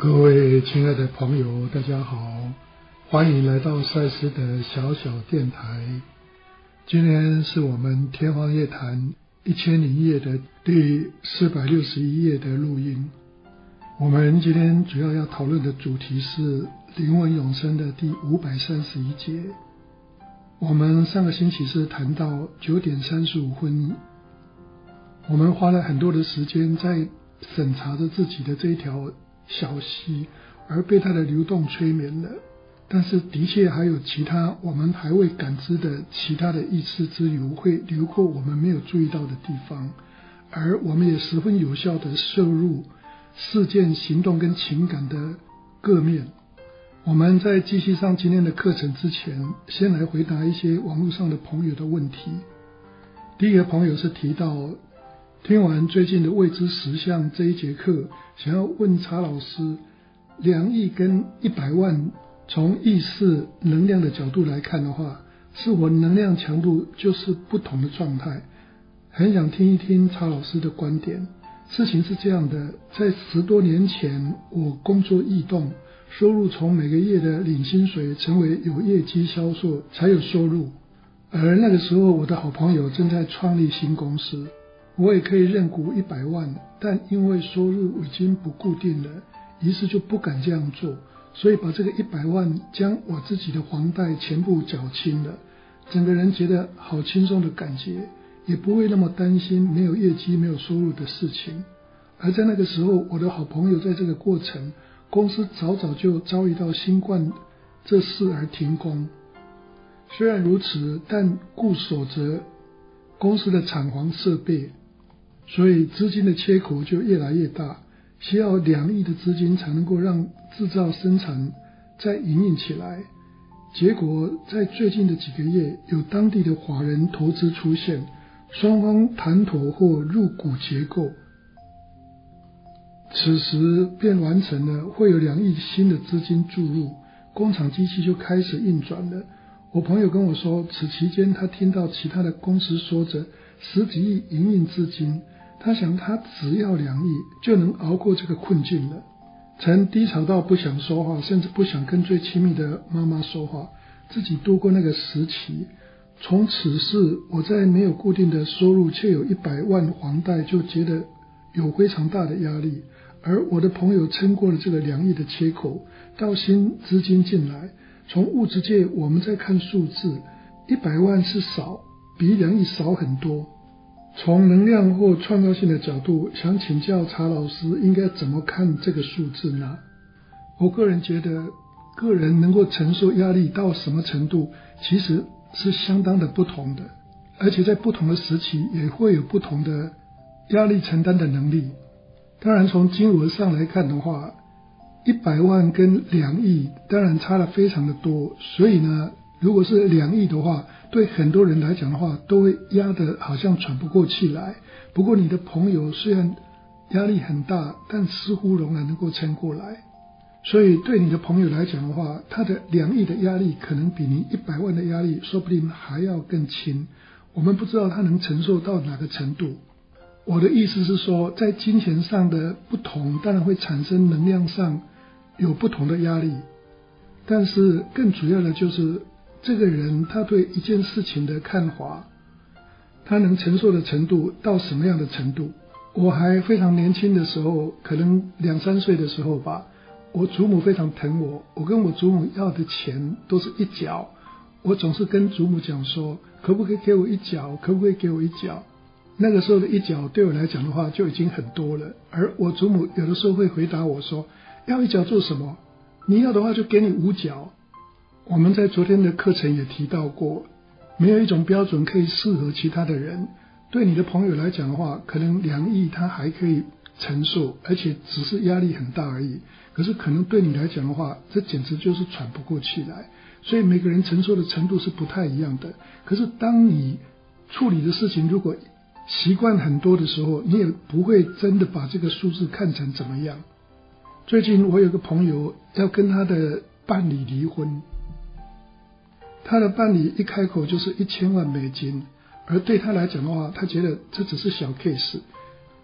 各位亲爱的朋友，大家好，欢迎来到赛斯的小小电台。今天是我们天方夜谭1001夜的第461页的录音。我们今天主要讨论的主题是灵魂永生的第531节。我们上个星期是谈到9点35分，我们花了很多的时间在审查着自己的这一条小溪，而被它的流动催眠了。但是的确还有其他我们还未感知的其他的意识之流会流过我们没有注意到的地方，而我们也十分有效地摄入事件、行动跟情感的各面。我们在继续上今天的课程之前，先来回答一些网络上的朋友的问题。第一个朋友是提到听完最近的未知实相这一节课，想要问查老师，2亿跟100万从意识能量的角度来看的话，是我能量强度就是不同的状态，很想听一听查老师的观点。事情是这样的，在10多年前，我工作异动，收入从每个月的领薪水成为有业绩销售才有收入，而那个时候我的好朋友正在创立新公司，我也可以认股100万，但因为收入已经不固定了，于是就不敢这样做，所以把这个100万将我自己的房贷全部缴清了，整个人觉得好轻松的感觉，也不会那么担心没有业绩没有收入的事情。而在那个时候，我的好朋友在这个过程，公司早就遭遇到新冠这事而停工。虽然如此，但固守着公司的厂房设备，所以资金的缺口就越来越大，需要2亿的资金才能够让制造生产再营运起来。结果在最近的几个月，有当地的法人投资出现，双方谈妥或入股结构，此时便完成了，会有2亿新的资金注入，工厂机器就开始运转了。我朋友跟我说，此期间他听到其他的公司说着10几亿营运资金，他想他只要2亿就能熬过这个困境了。曾低潮到不想说话，甚至不想跟最亲密的妈妈说话，自己度过那个时期。从此事我在没有固定的收入却有100万房贷，就觉得有非常大的压力。而我的朋友撑过了这个2亿的缺口，到新资金进来，从物质界我们在看数字，100万是少，比2亿少很多。从能量或创造性的角度，想请教查老师应该怎么看这个数字呢？我个人觉得，个人能够承受压力到什么程度，其实是相当的不同的，而且在不同的时期也会有不同的压力承担的能力。当然从金额上来看的话，100万跟2亿当然差了非常的多，所以呢，如果是2亿的话，对很多人来讲的话，都会压得好像喘不过气来。不过你的朋友虽然压力很大，但似乎仍然能够撑过来。所以对你的朋友来讲的话，他的2亿的压力可能比你100万的压力说不定还要更轻。我们不知道他能承受到哪个程度。我的意思是说，在金钱上的不同，当然会产生能量上有不同的压力，但是更主要的就是这个人他对一件事情的看法，他能承受的程度到什么样的程度。我还非常年轻的时候，可能2、3岁的时候吧，我祖母非常疼我，我跟我祖母要的钱都是1角，我总是跟祖母讲说，可不可以给我1角，可不可以给我1角。那个时候的1角对我来讲的话就已经很多了，而我祖母有的时候会回答我说，要1角做什么？你要的话就给你5角。我们在昨天的课程也提到过，没有一种标准可以适合其他的人。对你的朋友来讲的话，可能2亿他还可以承受，而且只是压力很大而已。可是可能对你来讲的话，这简直就是喘不过气来。所以每个人承受的程度是不太一样的。可是当你处理的事情如果习惯很多的时候，你也不会真的把这个数字看成怎么样。最近我有个朋友要跟他的伴侣离婚，他的伴侣一开口就是1000万美金，而对他来讲的话，他觉得这只是小 case，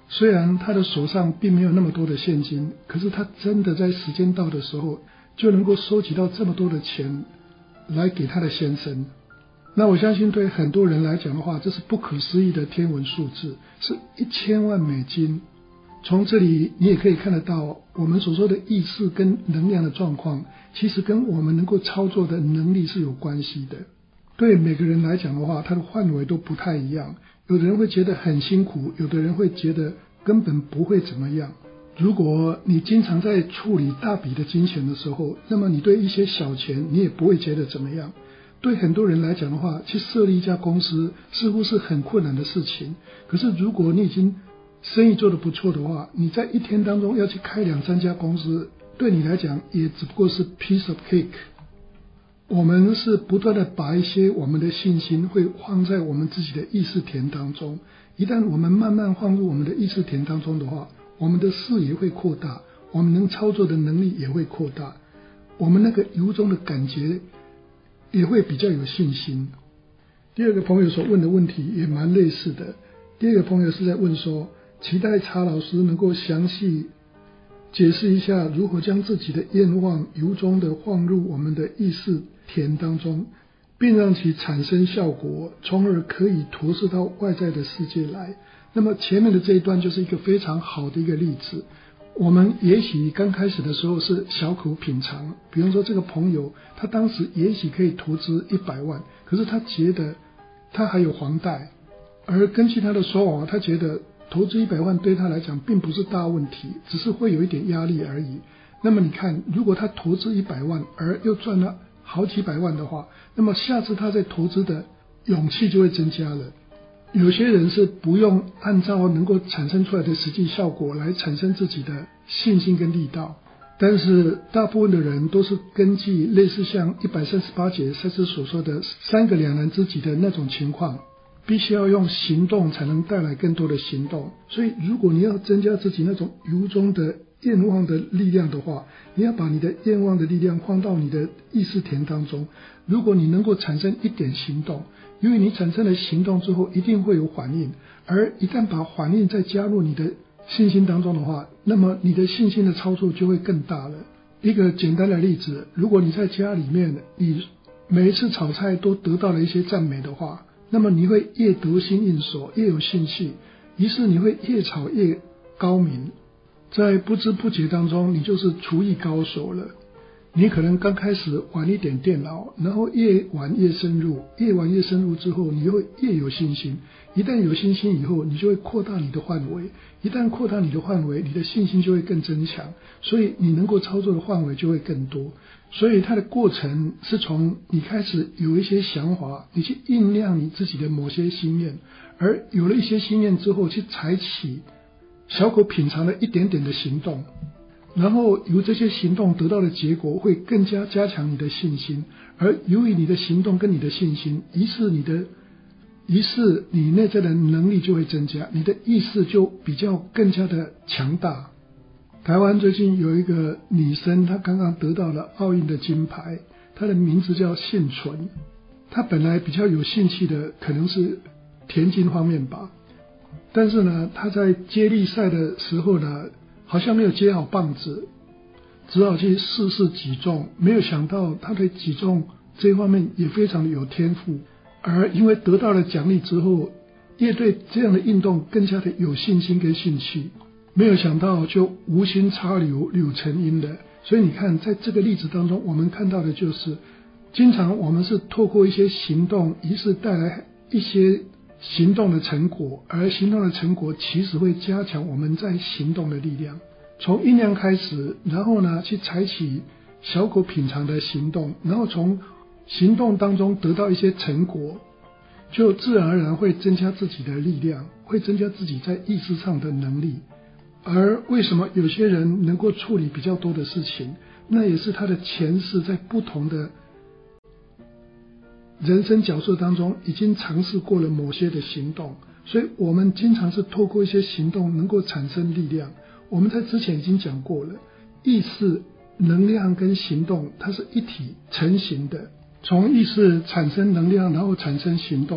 虽然他的手上并没有那么多的现金，可是他真的在时间到的时候就能够收集到这么多的钱来给他的先生。那我相信对很多人来讲的话，这是不可思议的天文数字，是1000万美金。从这里你也可以看得到，我们所说的意识跟能量的状况，其实跟我们能够操作的能力是有关系的。对每个人来讲的话，他的范围都不太一样，有的人会觉得很辛苦，有的人会觉得根本不会怎么样。如果你经常在处理大笔的金钱的时候，那么你对一些小钱你也不会觉得怎么样。对很多人来讲的话，去设立一家公司似乎是很困难的事情，可是如果你已经生意做得不错的话，你在一天当中要去开2-3家公司，对你来讲也只不过是 piece of cake。 我们是不断的把一些我们的信心会放在我们自己的意识田当中，一旦我们慢慢放入我们的意识田当中的话，我们的视野会扩大，我们能操作的能力也会扩大，我们那个由衷的感觉也会比较有信心。第二个朋友所问的问题也蛮类似的。第二个朋友是在问说，期待查老师能够详细解释一下如何将自己的愿望由衷的放入我们的意识田当中，并让其产生效果，从而可以投射到外在的世界来。那么前面的这一段就是一个非常好的一个例子。我们也许刚开始的时候是小口品尝，比方说这个朋友他当时也许可以投资100万，可是他觉得他还有房贷，而根据他的说法，他觉得投资100万对他来讲并不是大问题，只是会有一点压力而已。那么你看，如果他投资100万而又赚了好几百万的话，那么下次他在投资的勇气就会增加了。有些人是不用按照能够产生出来的实际效果来产生自己的信心跟力道，但是大部分的人都是根据类似像138节赛斯所说的3个两难之极的那种情况，必须要用行动才能带来更多的行动。所以如果你要增加自己那种由衷的愿望的力量的话，你要把你的愿望的力量放到你的意识田当中。如果你能够产生一点行动，因为你产生了行动之后一定会有反应，而一旦把反应再加入你的信心当中的话，那么你的信心的操作就会更大了。一个简单的例子，如果你在家里面你每一次炒菜都得到了一些赞美的话，那么你会越得心应手，越有兴趣，于是你会越炒越高明，在不知不觉当中你就是厨艺高手了。你可能刚开始玩一点电脑，然后越玩越深入，越玩越深入之后你会越有信心，一旦有信心以后，你就会扩大你的范围，一旦扩大你的范围，你的信心就会更增强，所以你能够操作的范围就会更多。所以它的过程是从你开始有一些想法，你去酝酿你自己的某些心愿，而有了一些心愿之后，去采取小口品尝了一点点的行动，然后由这些行动得到的结果会更加加强你的信心，而由于你的行动跟你的信心，于是你内在的能力就会增加，你的意识就比较更加的强大。台湾最近有一个女生，她刚刚得到了奥运的金牌，她的名字叫幸纯。她本来比较有兴趣的可能是田径方面吧，但是呢，她在接力赛的时候呢，好像没有接好棒子，只好去试试举重。没有想到她对举重这一方面也非常的有天赋，而因为得到了奖励之后，也对这样的运动更加的有信心跟兴趣。没有想到就无心插柳柳成荫了。所以你看，在这个例子当中，我们看到的就是经常我们是透过一些行动，于是带来一些行动的成果，而行动的成果其实会加强我们在行动的力量。从酝酿开始，然后呢去采取小口品尝的行动，然后从行动当中得到一些成果，就自然而然会增加自己的力量，会增加自己在意识上的能力。而为什么有些人能够处理比较多的事情，那也是他的前世在不同的人生角色当中已经尝试过了某些的行动。所以我们经常是透过一些行动能够产生力量。我们在之前已经讲过了，意识、能量跟行动它是一体成型的，从意识产生能量，然后产生行动。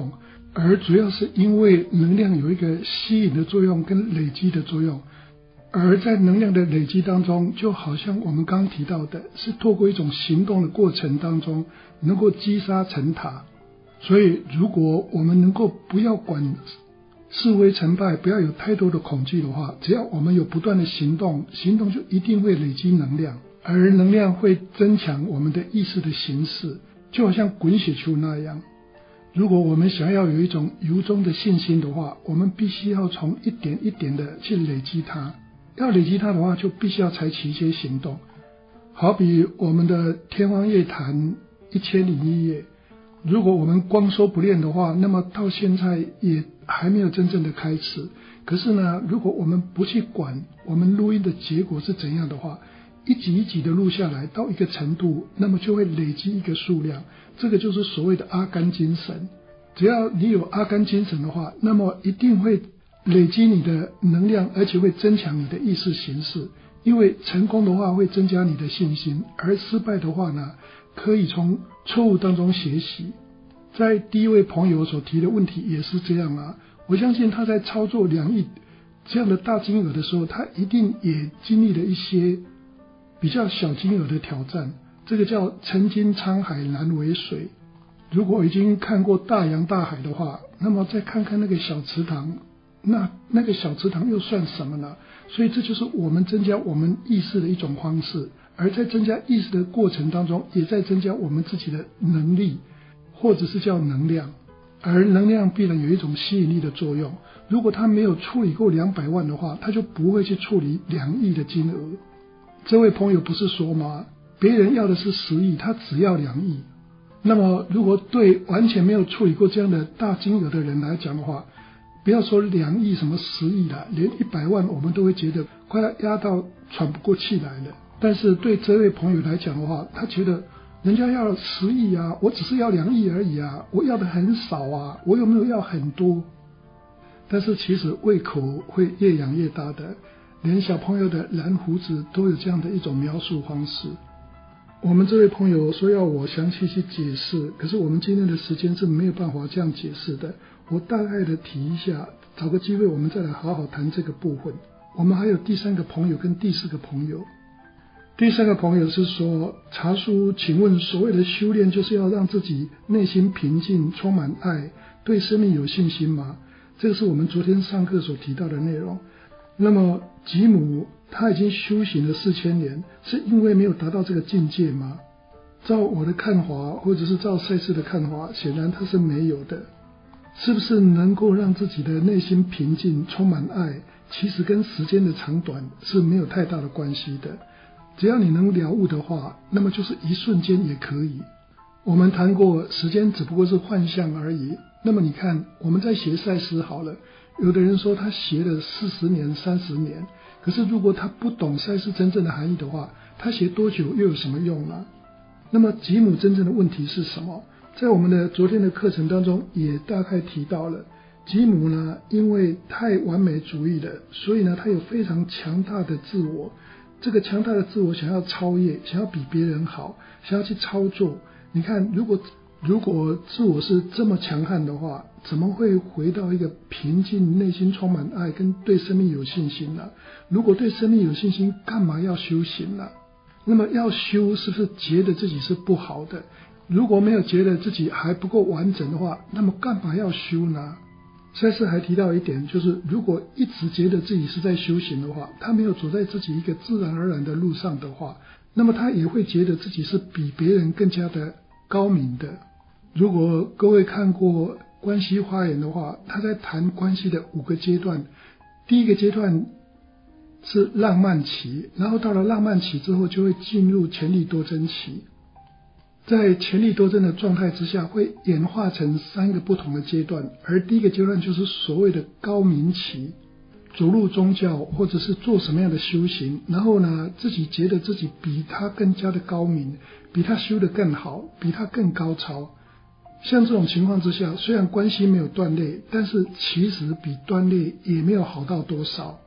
而主要是因为能量有一个吸引的作用跟累积的作用，而在能量的累积当中，就好像我们刚刚提到的，是透过一种行动的过程当中能够积沙成塔。所以如果我们能够不要管是非成败，不要有太多的恐惧的话，只要我们有不断的行动，行动就一定会累积能量，而能量会增强我们的意识的形式，就好像滚雪球那样。如果我们想要有一种由衷的信心的话，我们必须要从一点一点的去累积它。要累积它的话，就必须要采取一些行动。好比我们的天方夜谭1001夜，如果我们光说不练的话，那么到现在也还没有真正的开始。可是呢，如果我们不去管我们录音的结果是怎样的话，一集一集的录下来到一个程度，那么就会累积一个数量，这个就是所谓的阿甘精神。只要你有阿甘精神的话，那么一定会累积你的能量，而且会增强你的意识形式。因为成功的话会增加你的信心，而失败的话呢，可以从错误当中学习。在第一位朋友所提的问题也是这样啊，我相信他在操作2亿这样的大金额的时候，他一定也经历了一些比较小金额的挑战，这个叫曾经沧海难为水。如果已经看过大洋大海的话，那么再看看那个小池塘，那个小池塘又算什么呢？所以这就是我们增加我们意识的一种方式，而在增加意识的过程当中，也在增加我们自己的能力，或者是叫能量。而能量必然有一种吸引力的作用，如果他没有处理过200万的话，他就不会去处理2亿的金额。这位朋友不是说吗？别人要的是10亿，他只要2亿。那么如果对完全没有处理过这样的大金额的人来讲的话，不要说2亿什么10亿了，连100万我们都会觉得快要压到喘不过气来了。但是对这位朋友来讲的话，他觉得人家要10亿啊，我只是要2亿而已啊，我要的很少啊，我有没有要很多？但是其实胃口会越养越大的，连小朋友的蓝胡子都有这样的一种描述方式。我们这位朋友说要我详细去解释，可是我们今天的时间是没有办法这样解释的，我大概的提一下，找个机会我们再来好好谈这个部分。我们还有第3个朋友跟第4个朋友。第3个朋友是说，茶叔，请问所谓的修炼就是要让自己内心平静，充满爱，对生命有信心吗？这个是我们昨天上课所提到的内容。那么吉姆他已经修行了4000年，是因为没有达到这个境界吗？照我的看法，或者是照赛斯的看法，显然他是没有的。是不是能够让自己的内心平静，充满爱，其实跟时间的长短是没有太大的关系的。只要你能了悟的话，那么就是一瞬间也可以。我们谈过，时间只不过是幻象而已。那么你看，我们在学赛斯好了，有的人说他学了40年、30年，可是如果他不懂赛斯真正的含义的话，他学多久又有什么用呢？那么吉姆真正的问题是什么？在我们的昨天的课程当中也大概提到了，吉姆呢，因为太完美主义了，所以呢，他有非常强大的自我。这个强大的自我想要超越，想要比别人好，想要去操作。你看，如果自我是这么强悍的话，怎么会回到一个平静、内心充满爱跟对生命有信心呢？如果对生命有信心，干嘛要修行呢？那么要修，是不是觉得自己是不好的？如果没有觉得自己还不够完整的话，那么干嘛要修呢？赛斯还提到一点，就是如果一直觉得自己是在修行的话，他没有走在自己一个自然而然的路上的话，那么他也会觉得自己是比别人更加的高明的。如果各位看过关系花园的话，他在谈关系的5个阶段。第一个阶段是浪漫期，然后到了浪漫期之后就会进入权力多争期。在权力多争的状态之下，会演化成3个不同的阶段，而第一个阶段就是所谓的高明期，走入宗教或者是做什么样的修行，然后呢，自己觉得自己比他更加的高明，比他修得更好，比他更高超。像这种情况之下，虽然关系没有断裂，但是其实比断裂也没有好到多少。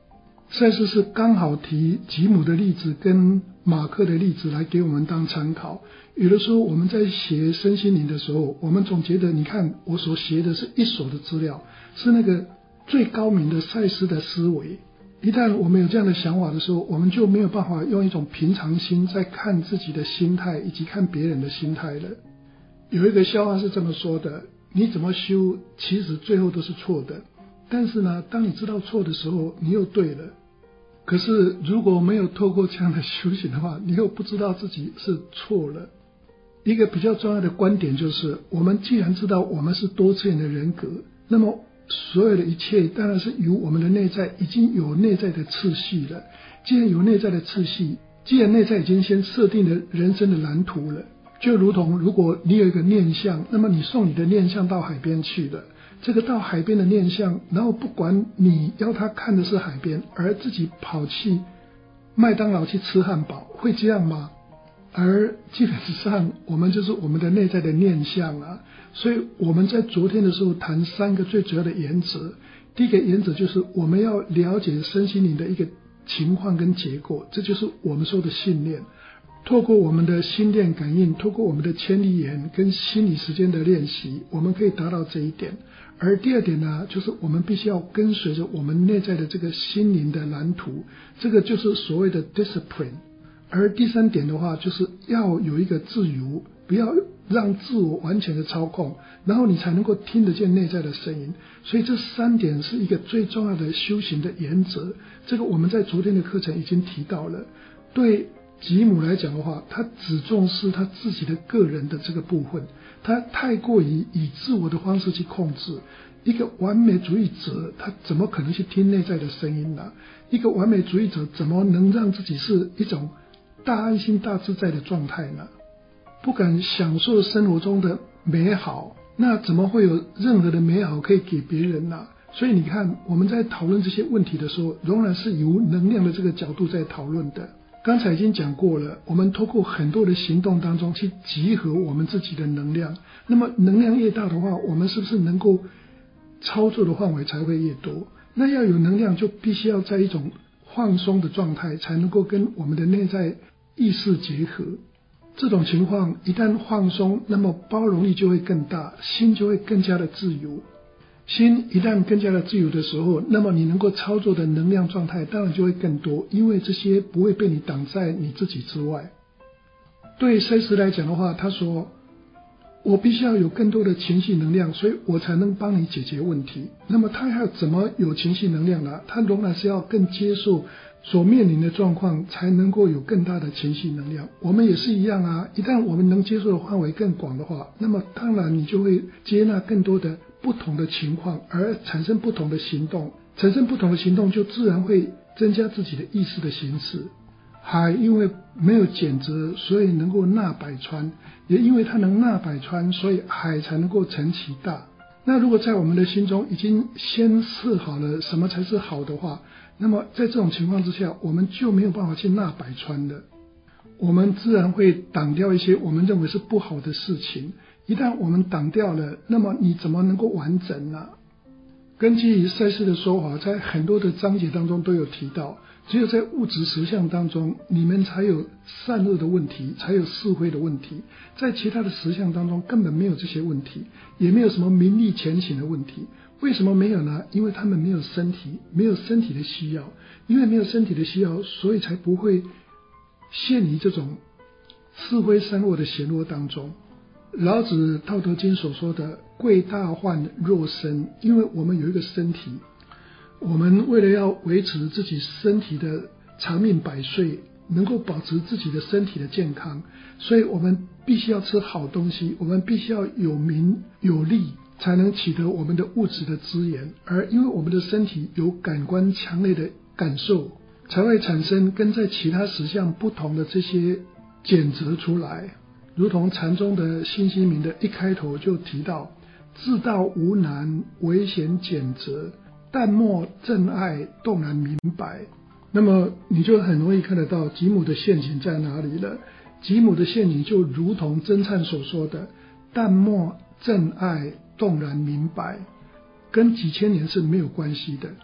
赛斯是刚好提吉姆的例子跟马克的例子来给我们当参考。有的时候我们在学身心灵的时候，我们总觉得你看我所学的是一手的资料，是那个最高明的赛斯的思维。一旦我们有这样的想法的时候，我们就没有办法用一种平常心在看自己的心态以及看别人的心态了。有一个笑话是这么说的，你怎么修其实最后都是错的，但是呢，当你知道错的时候你又对了。可是如果没有透过这样的修行的话，你又不知道自己是错了。一个比较重要的观点就是，我们既然知道我们是多次元的人格，那么所有的一切当然是由我们的内在已经有内在的次序了。既然有内在的次序，既然内在已经先设定了人生的蓝图了，就如同如果你有一个念想，那么你送你的念想到海边去了，这个到海边的念想，然后不管你要他看的是海边，而自己跑去麦当劳去吃汉堡，会这样吗？而基本上我们就是我们的内在的念想啊。所以我们在昨天的时候谈3个最主要的原则。第一个原则就是我们要了解身心灵的一个情况跟结果，这就是我们说的信念。透过我们的心电感应，透过我们的千里眼跟心理时间的练习，我们可以达到这一点。而第二点呢，就是我们必须要跟随着我们内在的这个心灵的蓝图，这个就是所谓的 discipline。而第3点的话，就是要有一个自由，不要让自我完全的操控，然后你才能够听得见内在的声音。所以这3点是一个最重要的修行的原则，这个我们在昨天的课程已经提到了。对吉姆来讲的话，他只重视他自己的个人的这个部分，他太过于以自我的方式去控制。一个完美主义者，他怎么可能去听内在的声音呢？一个完美主义者怎么能让自己是一种大安心大自在的状态呢？不敢享受生活中的美好，那怎么会有任何的美好可以给别人呢？所以你看，我们在讨论这些问题的时候，仍然是由能量的这个角度在讨论的。刚才已经讲过了，我们透过很多的行动当中去集合我们自己的能量，那么能量越大的话，我们是不是能够操作的范围才会越多？那要有能量，就必须要在一种放松的状态，才能够跟我们的内在意识结合。这种情况一旦放松，那么包容力就会更大，心就会更加的自由。心一旦更加的自由的时候，那么你能够操作的能量状态当然就会更多，因为这些不会被你挡在你自己之外。对赛斯来讲的话，他说我必须要有更多的情绪能量，所以我才能帮你解决问题。那么他要怎么有情绪能量呢？他仍然是要更接受所面临的状况，才能够有更大的情绪能量。我们也是一样啊，一旦我们能接受的范围更广的话，那么当然你就会接纳更多的不同的情况，而产生不同的行动。产生不同的行动，就自然会增加自己的意识的形式。海因为没有减责，所以能够纳百川，也因为它能纳百川，所以海才能够成其大。那如果在我们的心中已经先设好了什么才是好的话，那么在这种情况之下，我们就没有办法去纳百川的。我们自然会挡掉一些我们认为是不好的事情。一旦我们挡掉了，那么你怎么能够完整呢？根据赛斯的说法，在很多的章节当中都有提到，只有在物质实相当中，你们才有善恶的问题，才有是非的问题。在其他的实相当中根本没有这些问题，也没有什么名利前行的问题。为什么没有呢？因为他们没有身体，没有身体的需要。因为没有身体的需要，所以才不会陷于这种是非善恶的漩涡当中。老子《道德经》所说的贵大患若身，因为我们有一个身体，我们为了要维持自己身体的长命百岁，能够保持自己的身体的健康，所以我们必须要吃好东西，我们必须要有名有利，才能取得我们的物质的资源。而因为我们的身体有感官强烈的感受，才会产生跟在其他实相不同的这些检则出来。如同禅宗的心息明的一开头就提到，自道无难，唯嫌简则，淡漠正爱，动然明白。那么你就很容易看得到吉姆的陷阱在哪里了。吉姆的陷阱就如同真禅所说的，淡漠正爱，动然明白，跟几千年是没有关系的。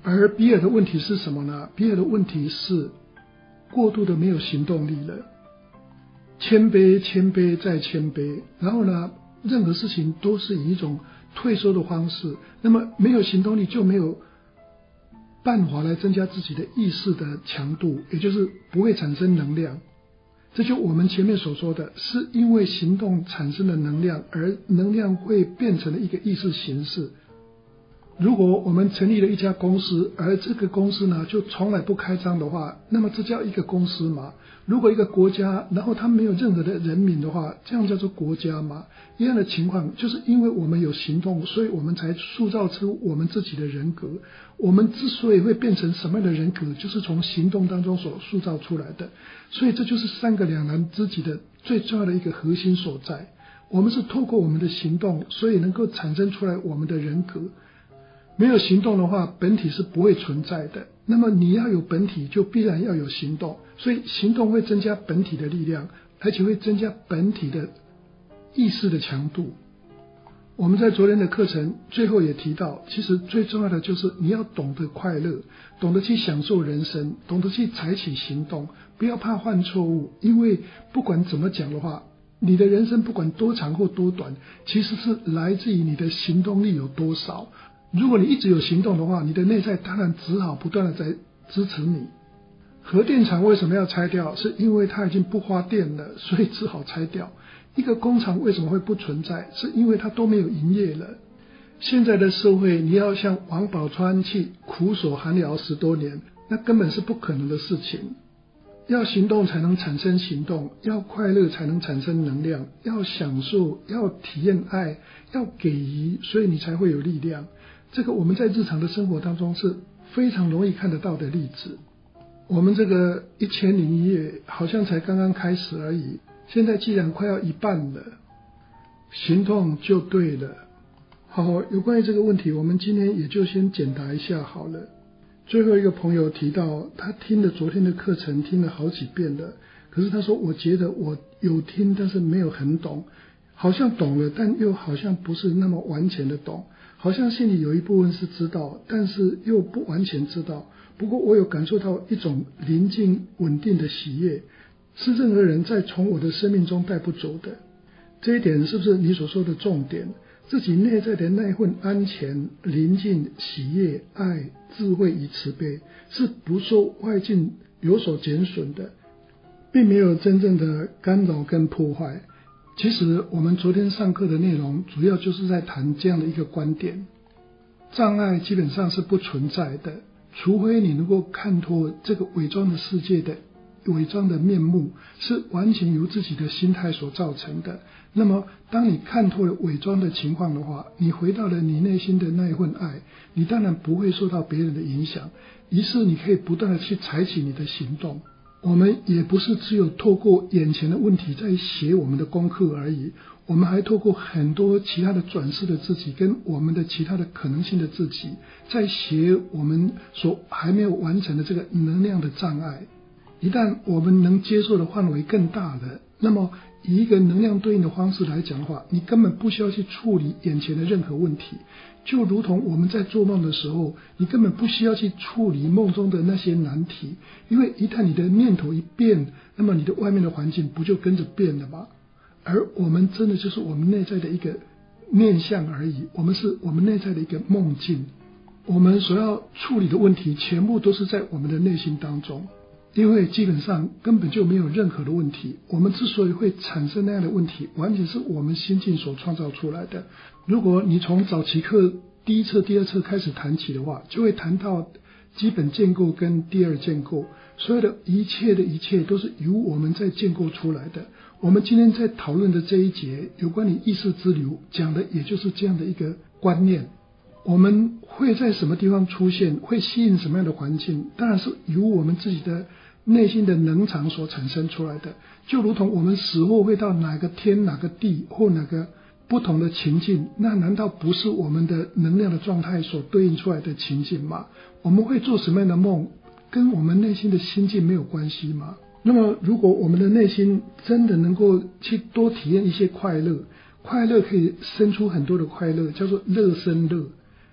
而比尔的问题是什么呢？比尔的问题是过度的没有行动力了，谦卑谦卑再谦卑，然后呢任何事情都是以一种退缩的方式，那么没有行动力就没有办法来增加自己的意识的强度，也就是不会产生能量。这就我们前面所说的，是因为行动产生的能量，而能量会变成了一个意识形式。如果我们成立了一家公司，而这个公司呢就从来不开张的话，那么这叫一个公司吗？如果一个国家，然后它没有任何的人民的话，这样叫做国家吗？一样的情况，就是因为我们有行动，所以我们才塑造出我们自己的人格。我们之所以会变成什么样的人格，就是从行动当中所塑造出来的。所以这就是三个两难之极的最重要的一个核心所在。我们是透过我们的行动，所以能够产生出来我们的人格。没有行动的话，本体是不会存在的。那么你要有本体，就必然要有行动，所以行动会增加本体的力量，而且会增加本体的意识的强度。我们在昨天的课程最后也提到，其实最重要的就是你要懂得快乐，懂得去享受人生，懂得去采取行动，不要怕犯错误，因为不管怎么讲的话，你的人生不管多长或多短，其实是来自于你的行动力有多少。如果你一直有行动的话，你的内在当然只好不断的在支持你。核电厂为什么要拆掉？是因为它已经不发电了，所以只好拆掉。一个工厂为什么会不存在？是因为它都没有营业了。现在的社会，你要像王宝钏去苦守寒窑10多年，那根本是不可能的事情。要行动才能产生行动，要快乐才能产生能量，要享受，要体验爱，要给予，所以你才会有力量。这个我们在日常的生活当中是非常容易看得到的例子。我们这个1001夜好像才刚刚开始而已，现在既然快要一半了，行动就对了。好，有关于这个问题，我们今天也就先简答一下好了。最后一个朋友提到，他听了昨天的课程，听了好几遍了，可是他说我觉得我有听，但是没有很懂，好像懂了，但又好像不是那么完全的懂，好像心里有一部分是知道，但是又不完全知道。不过我有感受到一种宁静稳定的喜悦，是任何人在从我的生命中带不走的。这一点是不是你所说的重点？自己内在的那份安全、宁静、喜悦、爱、智慧与慈悲，是不受外境有所减损的，并没有真正的干扰跟破坏。其实我们昨天上课的内容主要就是在谈这样的一个观点，障碍基本上是不存在的，除非你能够看透这个伪装的世界的伪装的面目是完全由自己的心态所造成的。那么当你看透了伪装的情况的话，你回到了你内心的那一份爱，你当然不会受到别人的影响，于是你可以不断的去采取你的行动。我们也不是只有透过眼前的问题在写我们的功课而已，我们还透过很多其他的转世的自己跟我们的其他的可能性的自己，在写我们所还没有完成的这个能量的障碍。一旦我们能接受的范围更大了，那么以一个能量对应的方式来讲的话，你根本不需要去处理眼前的任何问题，就如同我们在做梦的时候，你根本不需要去处理梦中的那些难题，因为一旦你的念头一变，那么你的外面的环境不就跟着变了吗？而我们真的就是我们内在的一个面向而已，我们是我们内在的一个梦境，我们所要处理的问题全部都是在我们的内心当中。因为基本上根本就没有任何的问题，我们之所以会产生那样的问题，完全是我们心境所创造出来的。如果你从早期课第一册、第二册开始谈起的话，就会谈到基本建构跟第二建构，所有的一切都是由我们在建构出来的。我们今天在讨论的这一节有关于意识之流，讲的也就是这样的一个观念。我们会在什么地方出现，会吸引什么样的环境，当然是由我们自己的内心的能场所产生出来的。就如同我们死后会到哪个天、哪个地或哪个不同的情境，那难道不是我们的能量的状态所对应出来的情境吗？我们会做什么样的梦，跟我们内心的心境没有关系吗？那么如果我们的内心真的能够去多体验一些快乐，快乐可以生出很多的快乐，叫做乐生乐。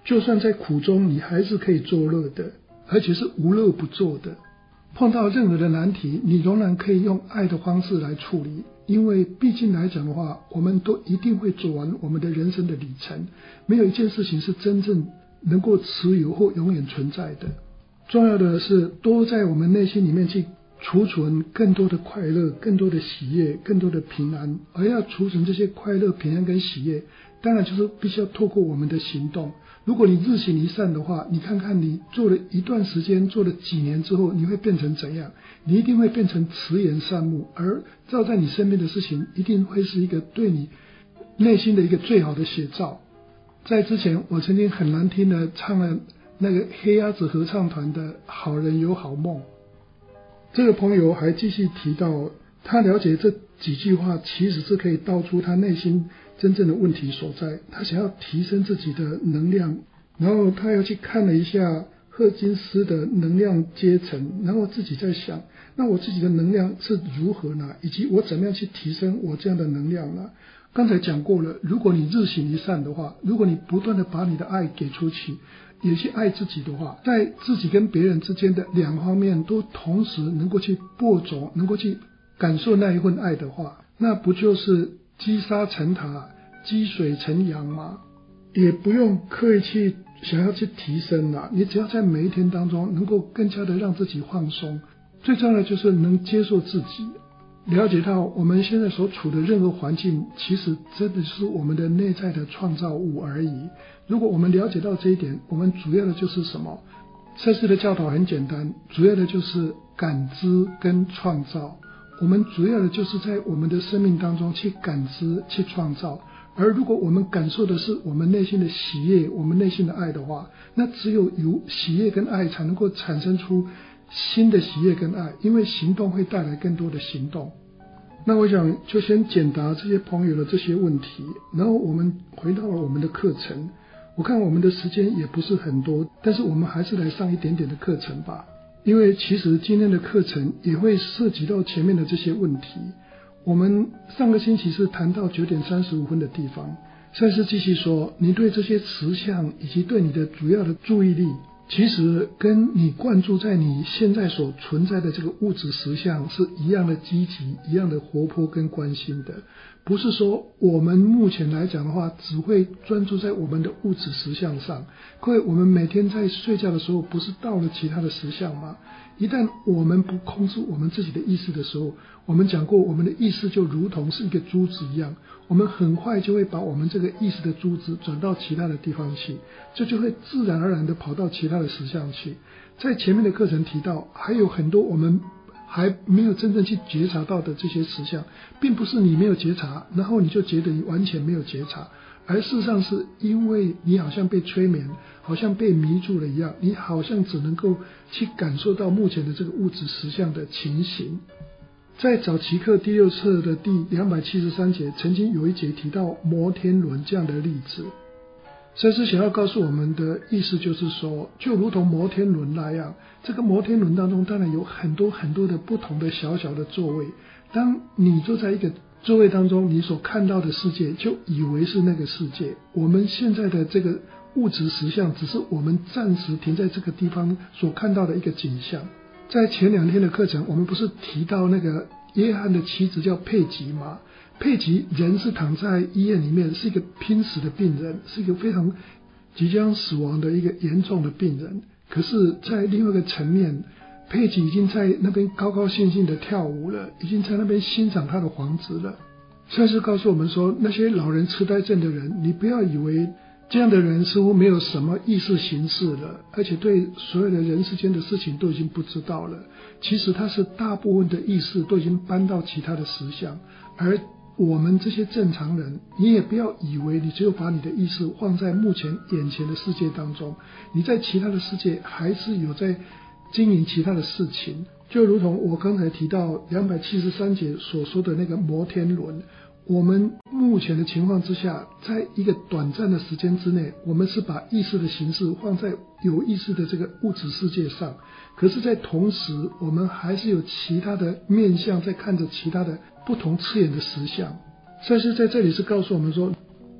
就算在苦中，你还是可以作乐的，而且是无乐不作的。碰到任何的难题，你仍然可以用爱的方式来处理，因为毕竟来讲的话，我们都一定会走完我们的人生的里程，没有一件事情是真正能够持有或永远存在的。重要的是多在我们内心里面去储存更多的快乐，更多的喜悦，更多的平安。而要储存这些快乐、平安跟喜悦，当然就是必须要透过我们的行动。如果你日行一善的话，你看看你做了一段时间，做了几年之后，你会变成怎样？你一定会变成慈颜善目，而照在你身边的事情一定会是一个对你内心的一个最好的写照。在之前我曾经很难听的唱了那个黑鸭子合唱团的好人有好梦。这个朋友还继续提到，他了解这几句话其实是可以道出他内心真正的问题所在。他想要提升自己的能量，然后他又去看了一下赫金斯的能量阶层，然后自己在想，那我自己的能量是如何呢？以及我怎么样去提升我这样的能量呢？刚才讲过了，如果你日行一善的话，如果你不断的把你的爱给出去，也去爱自己的话，在自己跟别人之间的两方面都同时能够去播种，能够去感受那一份爱的话，那不就是积沙成塔，积水成洋吗？也不用刻意去想要去提升啦，你只要在每一天当中能够更加的让自己放松，最重要的就是能接受自己，了解到我们现在所处的任何环境其实真的是我们的内在的创造物而已。如果我们了解到这一点，我们主要的就是什么？赛斯的教导很简单，主要的就是感知跟创造。我们主要的就是在我们的生命当中去感知，去创造。而如果我们感受的是我们内心的喜悦，我们内心的爱的话，那只有喜悦跟爱才能够产生出新的喜悦跟爱，因为行动会带来更多的行动。那我想就先简答这些朋友的这些问题，然后我们回到了我们的课程。我看我们的时间也不是很多，但是我们还是来上一点点的课程吧，因为其实今天的课程也会涉及到前面的这些问题。我们上个星期是谈到9点35分的地方，赛斯继续说，你对这些实相以及对你的主要的注意力，其实跟你灌注在你现在所存在的这个物质实相是一样的积极，一样的活泼跟关心的。不是说我们目前来讲的话只会专注在我们的物质实相上，各位，我们每天在睡觉的时候不是到了其他的实相吗？一旦我们不控制我们自己的意识的时候，我们讲过我们的意识就如同是一个珠子一样，我们很快就会把我们这个意识的珠子转到其他的地方去，这就会自然而然的跑到其他的实相去。在前面的课程提到，还有很多我们还没有真正去觉察到的这些实相，并不是你没有觉察，然后你就觉得你完全没有觉察，而事实上是因为你好像被催眠，好像被迷住了一样，你好像只能够去感受到目前的这个物质实相的情形。在早期课第6册的第273节，曾经有一节提到摩天轮这样的例子。赛斯想要告诉我们的意思就是说，就如同摩天轮那样，这个摩天轮当中当然有很多很多的不同的小小的座位，当你坐在一个座位当中，你所看到的世界就以为是那个世界。我们现在的这个物质实相只是我们暂时停在这个地方所看到的一个景象。在前2天的课程，我们不是提到那个约翰的妻子叫佩吉吗？佩吉人是躺在医院里面，是一个濒死的病人，是一个非常即将死亡的一个严重的病人。可是在另外一个层面，佩吉已经在那边高高兴兴的跳舞了，已经在那边欣赏他的房子了。赛斯告诉我们说，那些老人痴呆症的人，你不要以为这样的人似乎没有什么意识形式了，而且对所有的人世间的事情都已经不知道了。其实他是大部分的意识都已经搬到其他的实相，而我们这些正常人，你也不要以为你只有把你的意识放在目前眼前的世界当中，你在其他的世界还是有在经营其他的事情。就如同我刚才提到273节所说的那个摩天轮，我们目前的情况之下，在一个短暂的时间之内，我们是把意识的形式放在有意识的这个物质世界上，可是在同时我们还是有其他的面向在看着其他的不同次元的实相。赛斯在这里是告诉我们说，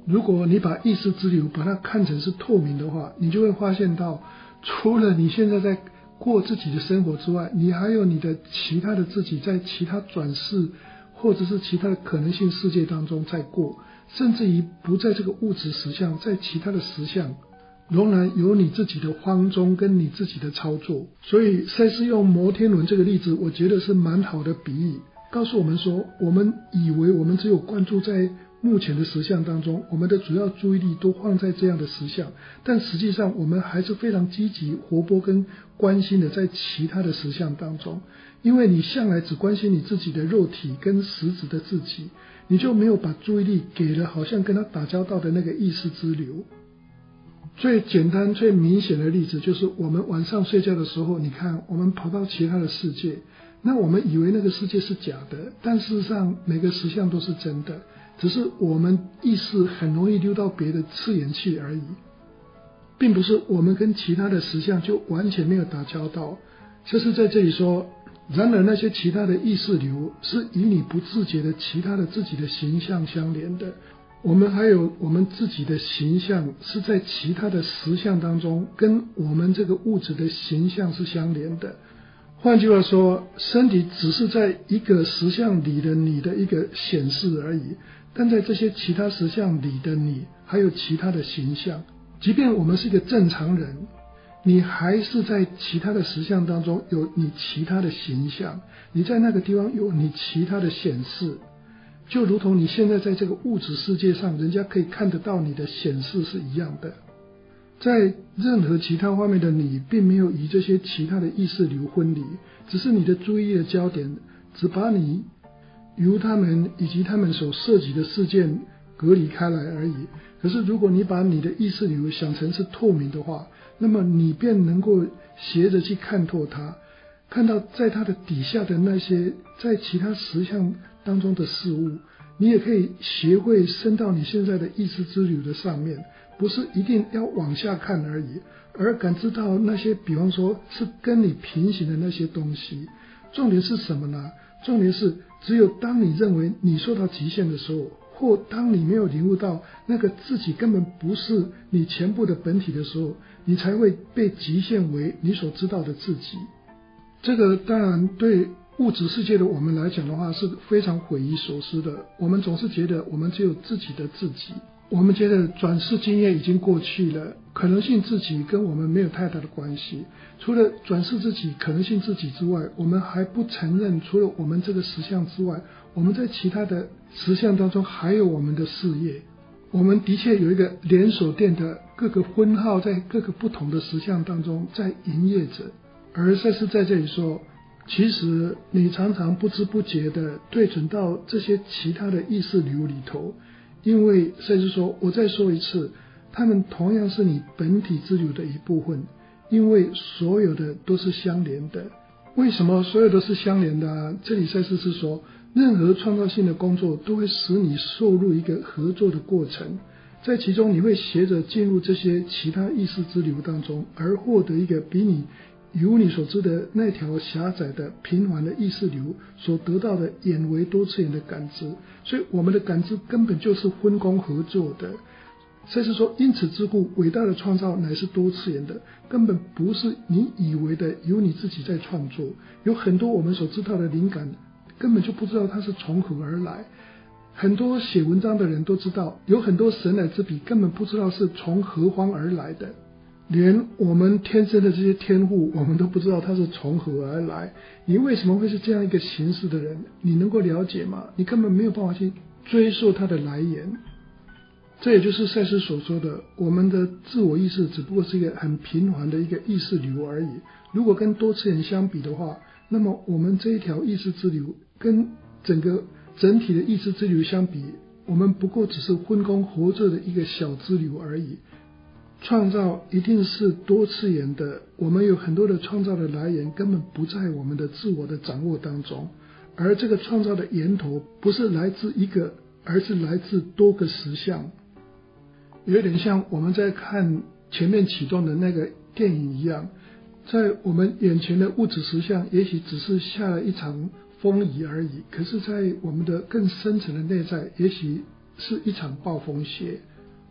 如果你把意识之流把它看成是透明的话，你就会发现到，除了你现在在过自己的生活之外，你还有你的其他的自己在其他转世或者是其他的可能性世界当中在过，甚至于不在这个物质实相，在其他的实相仍然有你自己的荒踪跟你自己的操作。所以赛斯用摩天轮这个例子，我觉得是蛮好的比喻，告诉我们说，我们以为我们只有关注在目前的实相当中，我们的主要注意力都放在这样的实相，但实际上我们还是非常积极活泼跟关心的在其他的实相当中。因为你向来只关心你自己的肉体跟实质的自己，你就没有把注意力给了好像跟他打交道的那个意识之流。最简单最明显的例子就是我们晚上睡觉的时候，你看我们跑到其他的世界，那我们以为那个世界是假的，但事实上每个实相都是真的，只是我们意识很容易溜到别的次元去而已，并不是我们跟其他的实相就完全没有打交道。就是在这里说，然而那些其他的意识流是与你不自觉的其他的自己的形象相连的，我们还有我们自己的形象是在其他的实相当中跟我们这个物质的形象是相连的。换句话说，身体只是在一个实相里的你的一个显示而已，但在这些其他实相里的你还有其他的形象。即便我们是一个正常人，你还是在其他的实相当中有你其他的形象，你在那个地方有你其他的显示，就如同你现在在这个物质世界上人家可以看得到你的显示是一样的。在任何其他方面的你并没有与这些其他的意识流分离，只是你的注意力的焦点只把你由他们以及他们所涉及的事件隔离开来而已。可是如果你把你的意识流想成是透明的话，那么你便能够斜着去看透它，看到在它的底下的那些在其他实相当中的事物。你也可以学会升到你现在的意识之流的上面，不是一定要往下看而已，而感知到那些比方说是跟你平行的那些东西。重点是什么呢？重点是只有当你认为你受到极限的时候，或当你没有领悟到那个自己根本不是你全部的本体的时候，你才会被极限为你所知道的自己。这个当然对物质世界的我们来讲的话是非常匪夷所思的。我们总是觉得我们只有自己的自己，我们觉得转世经验已经过去了，可能性自己跟我们没有太大的关系。除了转世自己、可能性自己之外，我们还不承认除了我们这个实相之外，我们在其他的实相当中还有我们的事业。我们的确有一个连锁店的各个分号在各个不同的实相当中在营业着。而赛斯在这里说，其实你常常不知不觉的对准到这些其他的意识流里头，因为赛斯说，我再说一次，他们同样是你本体之流的一部分，因为所有的都是相连的。为什么所有都是相连的啊？这里赛斯是说，任何创造性的工作都会使你受入一个合作的过程，在其中你会携着进入这些其他意识之流当中，而获得一个比你由你所知的那条狭窄的平凡的意识流所得到的远为多次元的感知。所以我们的感知根本就是分工合作的。赛斯说，因此之故，伟大的创造乃是多次元的，根本不是你以为的由你自己在创作。有很多我们所知道的灵感根本就不知道它是从何而来。很多写文章的人都知道，有很多神来之笔根本不知道是从何方而来的。连我们天生的这些天赋，我们都不知道它是从何而来。你为什么会是这样一个形式的人？你能够了解吗？你根本没有办法去追溯它的来源。这也就是赛斯所说的，我们的自我意识只不过是一个很平凡的一个意识流而已。如果跟多次元相比的话，那么我们这一条意识之流跟整体的意识之流相比，我们不过只是分工合作的一个小支流而已。创造一定是多次元的，我们有很多的创造的来源根本不在我们的自我的掌握当中，而这个创造的源头不是来自一个，而是来自多个实相。有点像我们在看前面启动的那个电影一样，在我们眼前的物质实相也许只是下了一场风雨而已，可是在我们的更深层的内在，也许是一场暴风雪。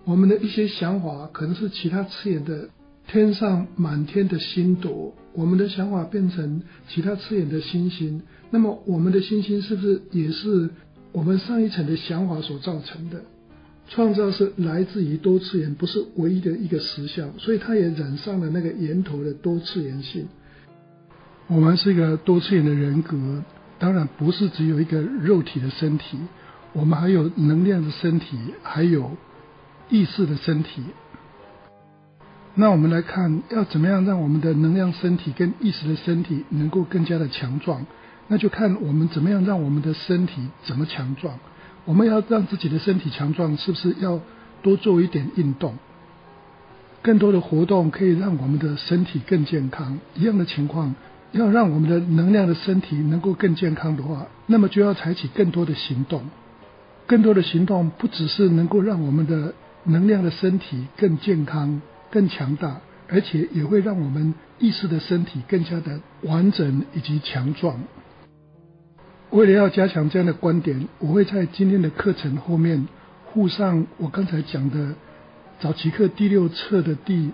我们的一些想法可能是其他次元的天上满天的星斗，我们的想法变成其他次元的星星，那么我们的星星是不是也是我们上一层的想法所造成的？创造是来自于多次元，不是唯一的一个实相，所以它也染上了那个源头的多次元性。我们是一个多次元的人格，当然不是只有一个肉体的身体，我们还有能量的身体，还有意识的身体。那我们来看要怎么样让我们的能量身体跟意识的身体能够更加的强壮，那就看我们怎么样让我们的身体怎么强壮。我们要让自己的身体强壮，是不是要多做一点运动？更多的活动可以让我们的身体更健康。一样的情况，要让我们的能量的身体能够更健康的话，那么就要采取更多的行动。更多的行动不只是能够让我们的能量的身体更健康、更强大，而且也会让我们意识的身体更加的完整以及强壮。为了要加强这样的观点，我会在今天的课程后面附上我刚才讲的早期课第6册的第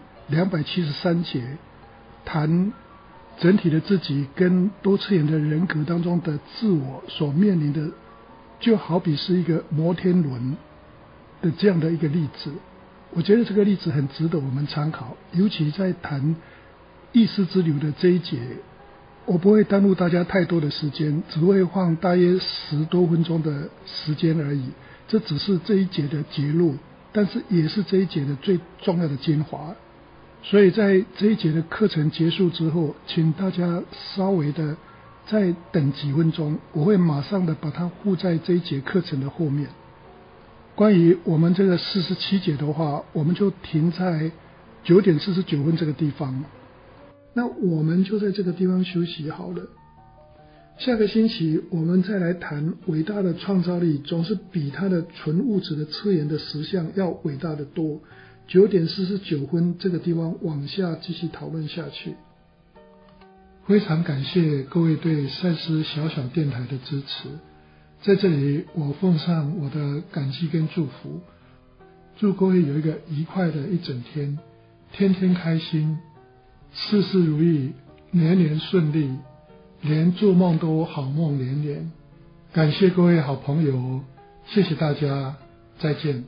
273节，谈整体的自己跟多次元的人格当中的自我所面临的，就好比是一个摩天轮的这样的一个例子。我觉得这个例子很值得我们参考，尤其在谈意识之流的这一节，我不会耽误大家太多的时间，只会放大约10多分钟的时间而已。这只是这一节的节录，但是也是这一节的最重要的精华。所以在这一节的课程结束之后，请大家稍微的再等几分钟，我会马上的把它附在这一节课程的后面。关于我们这个47节的话，我们就停在9点49分这个地方。那我们就在这个地方休息好了。下个星期我们再来谈伟大的创造力总是比它的纯物质的次元的实相要伟大的多。9点49分这个地方往下继续讨论下去。非常感谢各位对赛斯小小电台的支持，在这里我奉上我的感激跟祝福，祝各位有一个愉快的一整天，天天开心，事事如意，年年顺利，连做梦都好梦连连。感谢各位好朋友，谢谢大家，再见。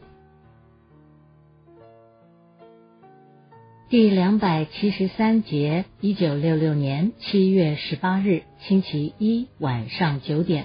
第273节，1966年7月18日，星期一晚上9点。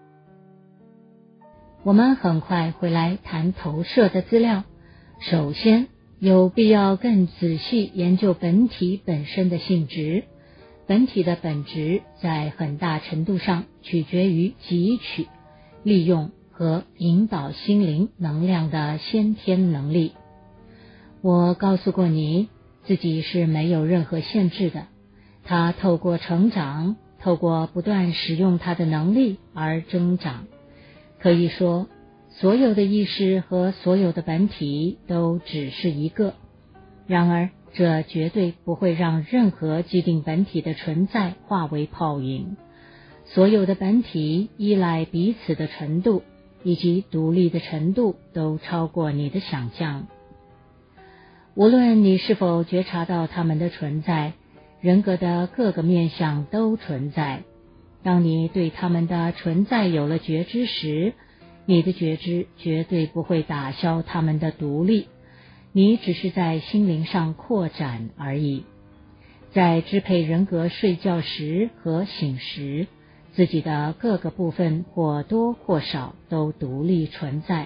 我们很快回来谈投射的资料。首先，有必要更仔细研究本体本身的性质。本体的本质在很大程度上取决于汲取、利用和引导心灵能量的先天能力。我告诉过你，自己是没有任何限制的，他透过成长，透过不断使用他的能力而增长。可以说，所有的意识和所有的本体都只是一个。然而，这绝对不会让任何既定本体的存在化为泡影。所有的本体依赖彼此的程度以及独立的程度都超过你的想象。无论你是否觉察到它们的存在，人格的各个面向都存在。当你对它们的存在有了觉知时，你的觉知绝对不会打消它们的独立，你只是在心灵上扩展而已。在支配人格睡觉时和醒时，自己的各个部分或多或少都独立存在。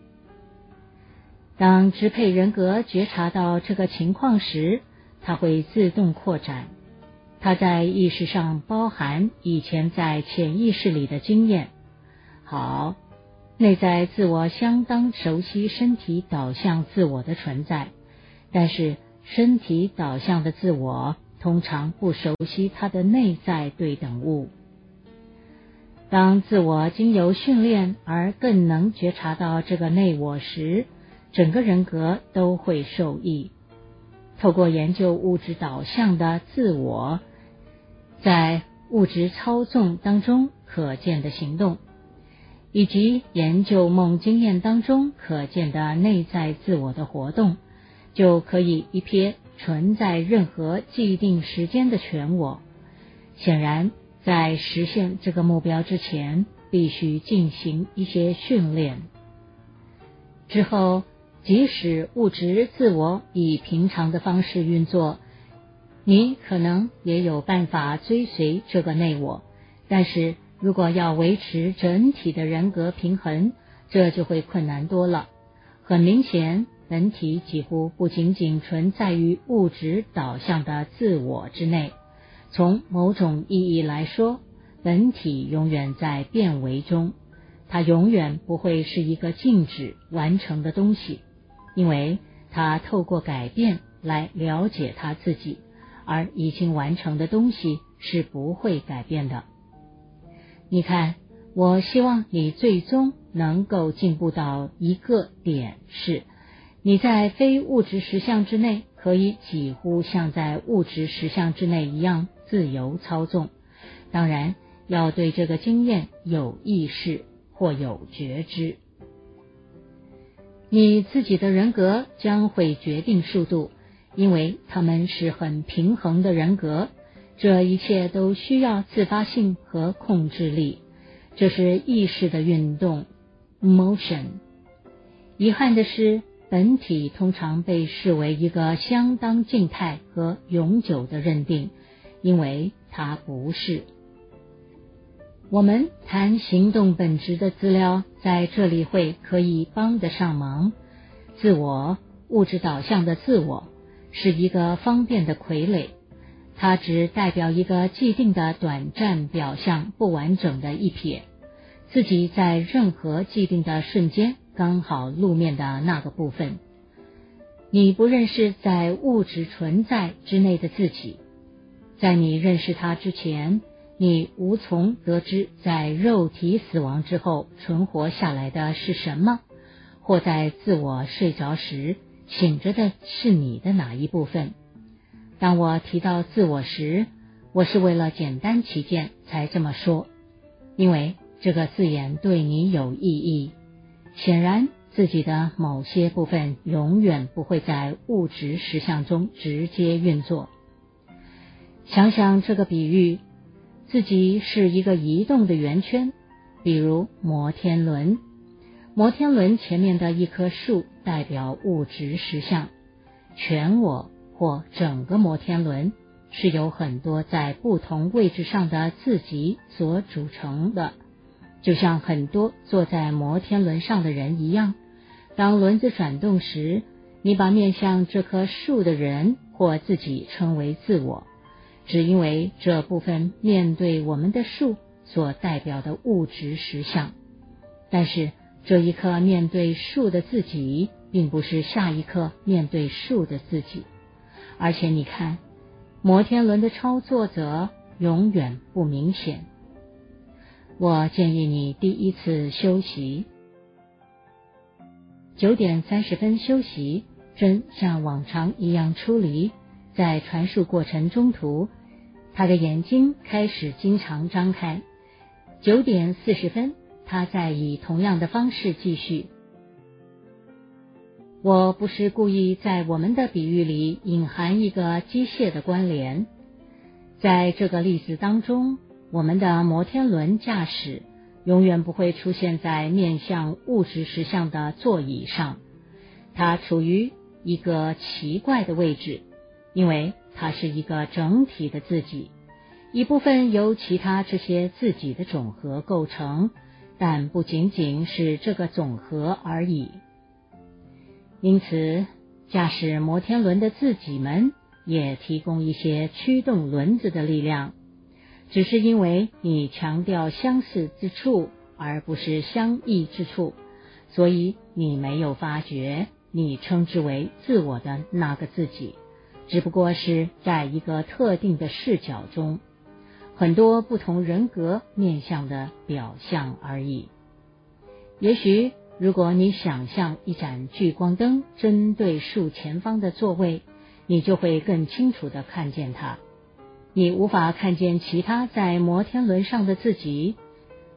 当支配人格觉察到这个情况时，它会自动扩展。它在意识上包含以前在潜意识里的经验。好，内在自我相当熟悉身体导向自我的存在，但是身体导向的自我通常不熟悉它的内在对等物。当自我经由训练而更能觉察到这个内我时，整个人格都会受益。透过研究物质导向的自我在物质操纵当中可见的行动， 以及研究梦经验当中可见的内在自我的活动，就可以一瞥存在任何既定时间的全我。显然，在实现这个目标之前，必须进行一些训练。之后，即使物质自我以平常的方式运作，你可能也有办法追随这个内我，但是如果要维持整体的人格平衡，这就会困难多了。很明显，本体几乎不仅仅存在于物质导向的自我之内。从某种意义来说，本体永远在变为中，它永远不会是一个静止完成的东西，因为它透过改变来了解它自己，而已经完成的东西是不会改变的。你看，我希望你最终能够进步到一个点，是你在非物质实相之内可以几乎像在物质实相之内一样自由操纵。当然，要对这个经验有意识或有觉知。你自己的人格将会决定速度，因为它们是很平衡的人格。这一切都需要自发性和控制力，这是意识的运动 motion。 遗憾的是，本体通常被视为一个相当静态和永久的认定，因为它不是。我们谈行动本质的资料在这里会可以帮得上忙。自我，物质导向的自我，是一个方便的傀儡，它只代表一个既定的短暂表象不完整的一瞥，自己在任何既定的瞬间刚好露面的那个部分。你不认识在物质存在之内的自己，在你认识它之前，你无从得知在肉体死亡之后存活下来的是什么，或在自我睡着时醒着的是你的哪一部分。当我提到自我时，我是为了简单起见才这么说，因为这个字眼对你有意义。显然，自己的某些部分永远不会在物质实相中直接运作。想想这个比喻，自己是一个移动的圆圈，比如摩天轮。摩天轮前面的一棵树代表物质实相，全我或整个摩天轮是由很多在不同位置上的自己所组成的，就像很多坐在摩天轮上的人一样。当轮子转动时，你把面向这棵树的人或自己称为自我，只因为这部分面对我们的树所代表的物质实相。但是这一刻面对树的自己并不是下一刻面对树的自己。而且你看，摩天轮的操作者永远不明显。我建议你第一次休息，9点30分休息，真像往常一样出离。在传述过程中途，他的眼睛开始经常张开。9点40分，他再以同样的方式继续。我不是故意在我们的比喻里隐含一个机械的关联。在这个例子当中，我们的摩天轮驾驶永远不会出现在面向物质实相的座椅上，它处于一个奇怪的位置，因为它是一个整体的自己，一部分由其他这些自己的总和构成，但不仅仅是这个总和而已。因此，驾驶摩天轮的自己们也提供一些驱动轮子的力量，只是因为你强调相似之处而不是相异之处，所以你没有发觉你称之为自我的那个自己只不过是在一个特定的视角中很多不同人格面向的表象而已。也许如果你想象一盏聚光灯针对树前方的座位，你就会更清楚地看见它。你无法看见其他在摩天轮上的自己，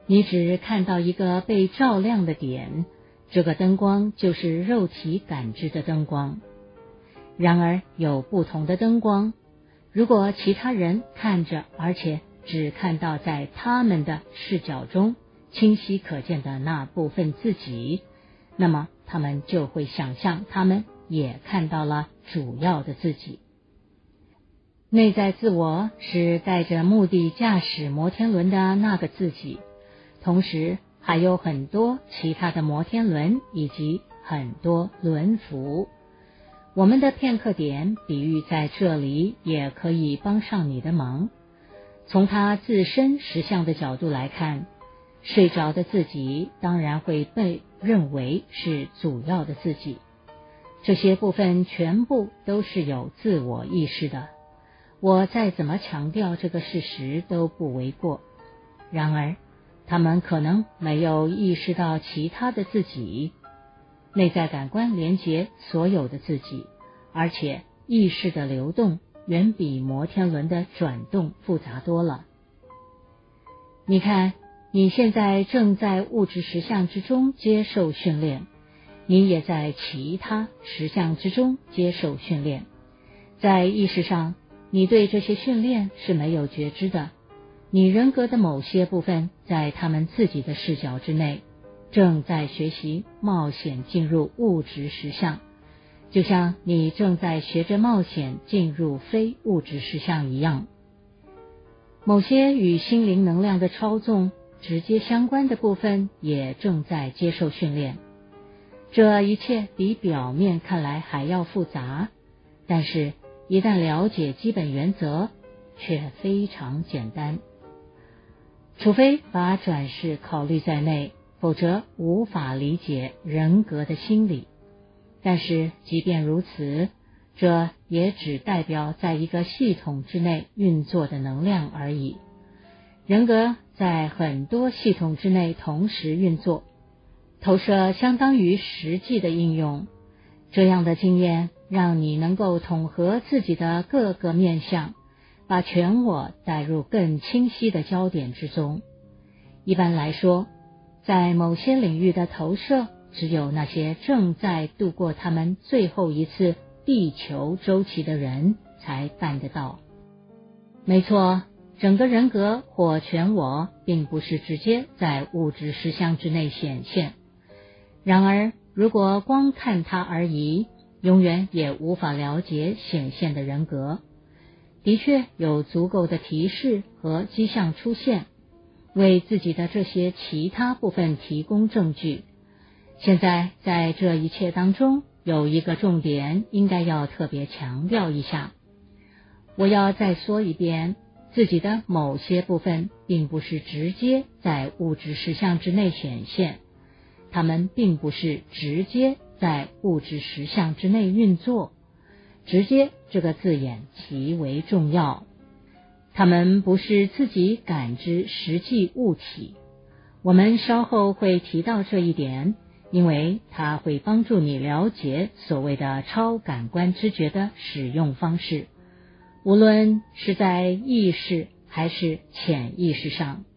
你只看到一个被照亮的点，这个灯光就是肉体感知的灯光。然而有不同的灯光，如果其他人看着，而且只看到在他们的视角中清晰可见的那部分自己，那么他们就会想象他们也看到了主要的自己。内在自我是带着目的驾驶摩天轮的那个自己，同时还有很多其他的摩天轮以及很多轮辐。我们的片刻点比喻在这里也可以帮上你的忙。从他自身实相的角度来看，睡着的自己当然会被认为是主要的自己，这些部分全部都是有自我意识的，我再怎么强调这个事实都不为过。然而他们可能没有意识到其他的自己。内在感官连接所有的自己，而且意识的流动远比摩天轮的转动复杂多了。你看，你现在正在物质实相之中接受训练，你也在其他实相之中接受训练。在意识上，你对这些训练是没有觉知的。你人格的某些部分在他们自己的视角之内，正在学习冒险进入物质实相，就像你正在学着冒险进入非物质实相一样。某些与心灵能量的操纵直接相关的部分也正在接受训练。这一切比表面看来还要复杂，但是一旦了解基本原则，却非常简单。除非把转世考虑在内，否则无法理解人格的心理。但是即便如此，这也只代表在一个系统之内运作的能量而已。人格在很多系统之内同时运作，投射相当于实际的应用。这样的经验让你能够统合自己的各个面向，把全我带入更清晰的焦点之中。一般来说，在某些领域的投射，只有那些正在度过他们最后一次地球周期的人才办得到。没错，整个人格或全我并不是直接在物质实相之内显现。然而，如果光看它而已，永远也无法了解显现的人格。的确有足够的提示和迹象出现，为自己的这些其他部分提供证据。现在在这一切当中，有一个重点应该要特别强调一下。我要再说一遍，自己的某些部分并不是直接在物质实相之内显现，它们并不是直接在物质实相之内运作。直接这个字眼极为重要，它们不是自己感知实际物体。我们稍后会提到这一点，因为它会帮助你了解所谓的超感官知觉的使用方式，无论是在意识还是潜意识上。